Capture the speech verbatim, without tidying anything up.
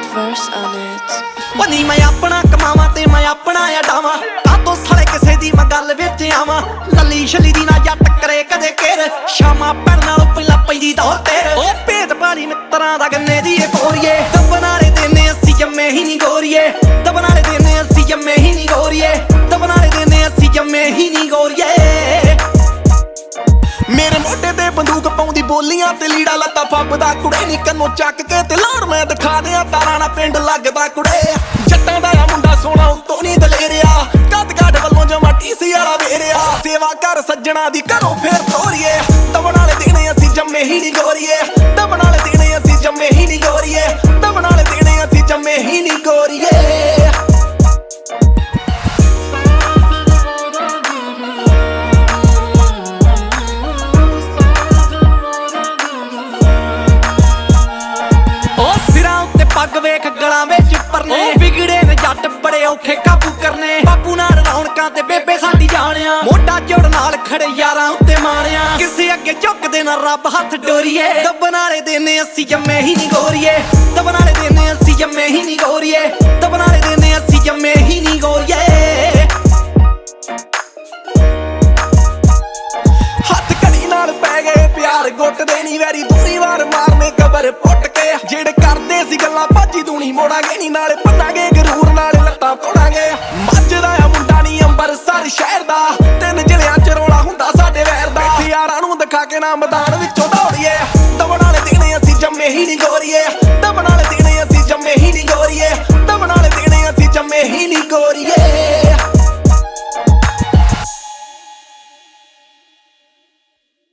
verse on it. ਨੀ ਮੈਂ ਆਪਣਾ ਕਮਾਵਾਂ ਤੇ ਮੈਂ ਆਪਣਾ ਅਡਾਵਾਂ ਕਾਤੋਂ ਸਾਲੇ ਕਿਸੇ ਦੀ ਮੈਂ ਗੱਲ ਵਿੱਚ ਆਵਾਂ ਲੱਲੀ ਛਲੀ ਦੀ ਨਾ ਜੱਟ ਕਰੇ ਕਦੇ ਕੇਰ ਸ਼ਾਮਾਂ ਪੈਣ ਨਾਲੋਂ ਪਹਿਲਾਂ ਪੈਂਦੀ ਦੌਰ ਤੇਰ ਓ ਭੇਦ ਪਾਲੀ ਮਿੱਤਰਾਂ ਦਾ ਗੰਨੇ ਦੀ ਏ ਪੋਰੀਏ ਦੱਬਣ ਵਾਲੇ ਦਿਨ ਅਸੀਂ ਜੰਮੇ ਹੀ ਨਹੀਂ ਗੋਰੀਏ ਦੱਬਣ ਵਾਲੇ ਦਿਨ ਅਸੀਂ ਜੰਮੇ ਹੀ ਨਹੀਂ ਗੋਰੀਏ ਦੱਬਣ ਵਾਲੇ ਦਿਨ ਅਸੀਂ ਜੰਮੇ ਹੀ ਨਹੀਂ ਗੋਰੀਏ ਮੇਰੇ ਮੋਢੇ ਤੇ ਬੰਦੂਕ ਪਾਉਂਦੀ ਬੋਲੀਆਂ ਤੇ ਲੀੜਾ ਲੱਤਾ ਫੱਬਦਾ ਕੁੜੇ ਨੀ ਕੰਨੋਂ ਚੱਕ ਕੇ ਤੇ ਲਾੜ ਮੈਂ ਦਿਖਾ ਦਿਆਂ ਤਾਰਾਂ ਨਾਲ ਪਿੰਡ ਲੱਗਦਾ ਕੁੜੇ ਜੱਟਾਂ ਦਾ ਆ ਮੁੰਡਾ ਸੋਹਣਾ ਉਤੋਂ ਨੀ ਦਲੇਰਿਆ ਕੱਦ ਕਾਠ ਵੱਲੋਂ ਜਮਾ ਟੀਸੀ ਵਾਲਾ ਵੇਰਿਆ ਸੇਵਾ ਕਰ ਸੱਜਣਾ ਦੀ ਘਰੋਂ ਫੇਰ ਤੋਰੀਏ ਦਬਣ ਵਾਲੇ ਦਿਨ ਅਸੀਂ ਜੰਮੇ ਹੀ ਨੀ ਗੋਰੀਏ ਦਬਣ ਵਾਲੇ ਦਿਨ ਅਸੀਂ ਜੰਮੇ ਹੀ ਨੀ ਗੋਰੀਏ ਦਬਣ ਵਾਲੇ ਦਿਨ ਅਸੀਂ ਜੰਮੇ ਹੀ ਨੀ ਗੋਰੀਏ ਪੱਗ ਵੇਖ ਗਲਾਂ ਵਿੱਚ ਪਰਨੇ ਵਿਗੜੇ ਨੇ ਜੱਟ ਬੜੇ ਔਖੇ ਕਾਬੂ ਕਰਨੇ ਬਾਪੂ ਨਾਲ ਰੌਣਕਾਂ ਤੇ ਬੇਬੇ ਸਾਡੀ ਜਾਣਿਆ ਮੋਢਾ ਜੋੜ ਨਾਲ ਖੜੇ ਯਾਰਾਂ ਉੱਤੇ ਮਾਰਿਆ ਕਿਸੇ ਅੱਗੇ ਝੁਕਦੇ ਨਾ ਰੱਬ ਹੱਥ ਡੋਰੀਏ ਦੱਬਣ ਵਾਲੇ ਦਿਨ ਅਸੀਂ ਜੰਮੇ ਹੀ ਨਹੀਂ ਗੋਰੀਏ ਦੱਬਣ ਵਾਲੇ ਦਿਨ ਅਸੀਂ ਜੰਮੇ ਹੀ ਨਹੀਂ ਗੋਰੀਏ ਦੱਬਣ ਵਾਲੇ ਦਿਨ ਅਸੀਂ ਜੰਮੇ ਹੀ ਨਹੀਂ ਗੋਰੀਏ ਹੱਥ ਘੜੀ ਨਾਲ ਪੈ ਗਏ ਪਿਆਰ ਗੁੱਟ ਦੇ ਨੀ ਵੈਰੀ ਦੂਰੀ ਵਾਰ ਮਾਰਨੇ ਕਬਰ ਪੁੱਟ ਕੇ ਜਿਹੜੇ ਕਰਦੇ ਸੀ ਗੱਲਾਂ ਭਾਜੀ ਦੂਣੀ ਮੋੜਾਂਗੇ ਨੀ ਨਾਲੇ ਭੰਨਾਂਗੇ ਗਰੂਰ ਨਾਲੇ ਲੱਤਾਂ ਤੋੜਾਂਗੇ ਮੱਝਦਾ ਆ ਮੁੰਡਾ ਨੀ ਅੰਬਰਸਰ ਸ਼ਹਿਰ ਦਾ ਤਿੰਨ ਜ਼ਿਲ੍ਹਿਆਂ ਚ